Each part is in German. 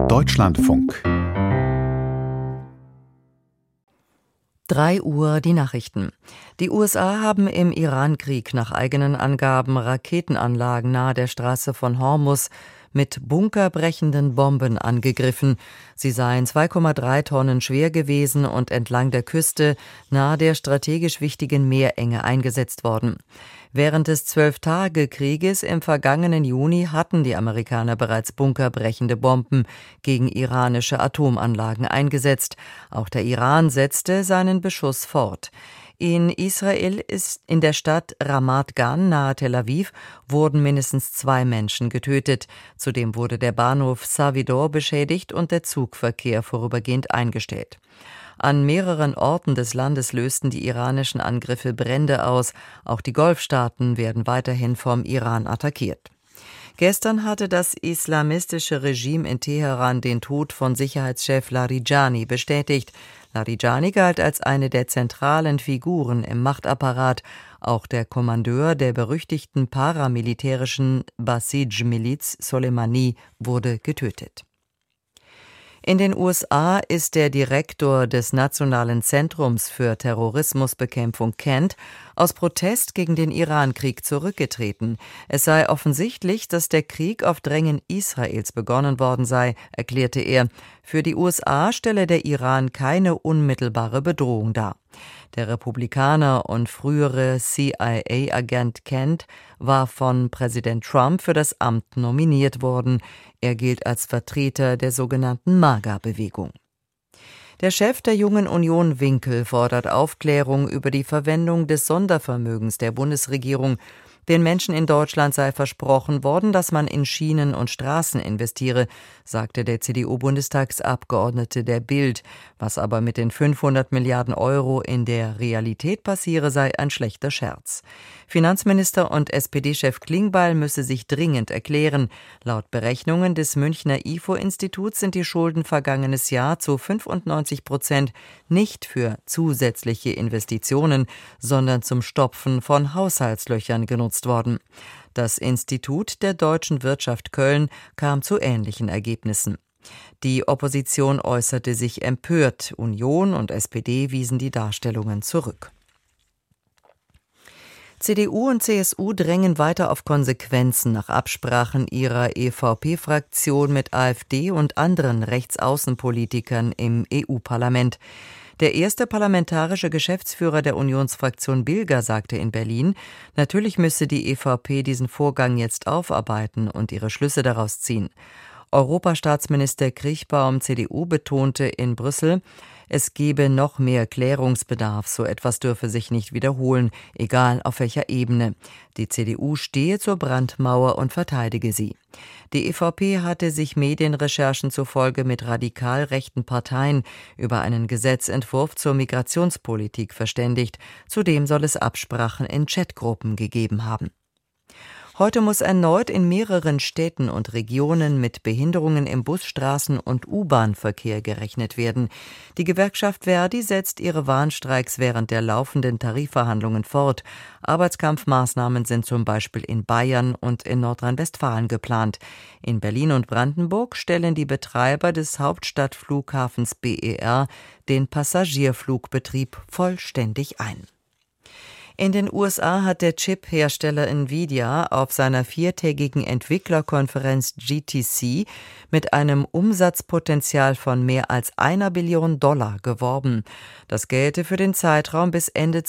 Deutschlandfunk. 3 Uhr die Nachrichten. Die USA haben im Iran-Krieg nach eigenen Angaben Raketenanlagen nahe der Straße von Hormuz mit bunkerbrechenden Bomben angegriffen. Sie seien 2,3 Tonnen schwer gewesen und entlang der Küste nahe der strategisch wichtigen Meerenge eingesetzt worden. Während des 12-Tage-Krieges im vergangenen Juni hatten die Amerikaner bereits bunkerbrechende Bomben gegen iranische Atomanlagen eingesetzt. Auch der Iran setzte seinen Beschuss fort. In Israel ist in der Stadt Ramat Gan nahe Tel Aviv wurden mindestens 2 Menschen getötet. Zudem wurde der Bahnhof Savidor beschädigt und der Zugverkehr vorübergehend eingestellt. An mehreren Orten des Landes lösten die iranischen Angriffe Brände aus. Auch die Golfstaaten werden weiterhin vom Iran attackiert. Gestern hatte das islamistische Regime in Teheran den Tod von Sicherheitschef Larijani bestätigt. Larijani galt als eine der zentralen Figuren im Machtapparat. Auch der Kommandeur der berüchtigten paramilitärischen Basij-Miliz Soleimani wurde getötet. In den USA ist der Direktor des Nationalen Zentrums für Terrorismusbekämpfung Kent aus Protest gegen den Iran-Krieg zurückgetreten. Es sei offensichtlich, dass der Krieg auf Drängen Israels begonnen worden sei, erklärte er. Für die USA stelle der Iran keine unmittelbare Bedrohung dar. Der Republikaner und frühere CIA-Agent Kent war von Präsident Trump für das Amt nominiert worden. Er gilt als Vertreter der sogenannten MAGA-Bewegung. Der Chef der Jungen Union Winkel fordert Aufklärung über die Verwendung des Sondervermögens der Bundesregierung. Den Menschen in Deutschland sei versprochen worden, dass man in Schienen und Straßen investiere, sagte der CDU-Bundestagsabgeordnete der Bild. Was aber mit den 500 Milliarden Euro in der Realität passiere, sei ein schlechter Scherz. Finanzminister und SPD-Chef Klingbeil müsse sich dringend erklären. Laut Berechnungen des Münchner IFO-Instituts sind die Schulden vergangenes Jahr zu 95% nicht für zusätzliche Investitionen, sondern zum Stopfen von Haushaltslöchern genutzt worden. Das Institut der Deutschen Wirtschaft Köln kam zu ähnlichen Ergebnissen. Die Opposition äußerte sich empört. Union und SPD wiesen die Darstellungen zurück. CDU und CSU drängen weiter auf Konsequenzen nach Absprachen ihrer EVP-Fraktion mit AfD und anderen Rechtsaußenpolitikern im EU-Parlament. Der erste parlamentarische Geschäftsführer der Unionsfraktion Bilger sagte in Berlin, natürlich müsse die EVP diesen Vorgang jetzt aufarbeiten und ihre Schlüsse daraus ziehen. Europastaatsminister Kriechbaum, CDU, betonte in Brüssel, es gebe noch mehr Klärungsbedarf, so etwas dürfe sich nicht wiederholen, egal auf welcher Ebene. Die CDU stehe zur Brandmauer und verteidige sie. Die EVP hatte sich Medienrecherchen zufolge mit radikal rechten Parteien über einen Gesetzentwurf zur Migrationspolitik verständigt. Zudem soll es Absprachen in Chatgruppen gegeben haben. Heute muss erneut in mehreren Städten und Regionen mit Behinderungen im Bus-, Straßen- und U-Bahn-Verkehr gerechnet werden. Die Gewerkschaft Verdi setzt ihre Warnstreiks während der laufenden Tarifverhandlungen fort. Arbeitskampfmaßnahmen sind zum Beispiel in Bayern und in Nordrhein-Westfalen geplant. In Berlin und Brandenburg stellen die Betreiber des Hauptstadtflughafens BER den Passagierflugbetrieb vollständig ein. In den USA hat der Chip-Hersteller Nvidia auf seiner 4-tägigen Entwicklerkonferenz GTC mit einem Umsatzpotenzial von mehr als $1 Billion geworben. Das gelte für den Zeitraum bis Ende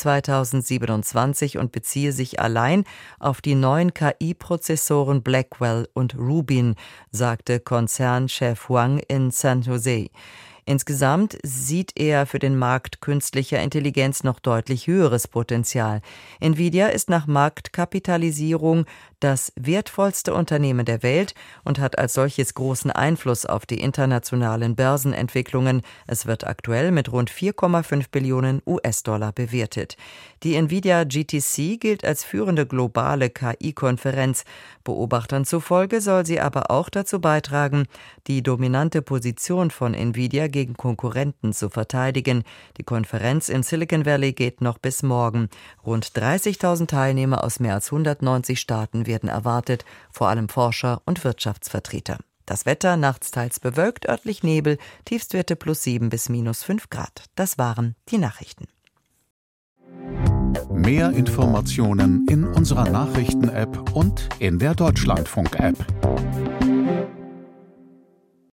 2027 und beziehe sich allein auf die neuen KI-Prozessoren Blackwell und Rubin, sagte Konzernchef Huang in San Jose. Insgesamt sieht er für den Markt künstlicher Intelligenz noch deutlich höheres Potenzial. Nvidia ist nach Marktkapitalisierung das wertvollste Unternehmen der Welt und hat als solches großen Einfluss auf die internationalen Börsenentwicklungen. Es wird aktuell mit rund 4,5 Billionen US-Dollar bewertet. Die Nvidia GTC gilt als führende globale KI-Konferenz. Beobachtern zufolge soll sie aber auch dazu beitragen, die dominante Position von Nvidia gegen Konkurrenten zu verteidigen. Die Konferenz im Silicon Valley geht noch bis morgen. Rund 30.000 Teilnehmer aus mehr als 190 Staaten werden erwartet, vor allem Forscher und Wirtschaftsvertreter. Das Wetter nachts teils bewölkt, örtlich Nebel, Tiefstwerte +7 bis -5 Grad. Das waren die Nachrichten. Mehr Informationen in unserer Nachrichten-App und in der Deutschlandfunk-App.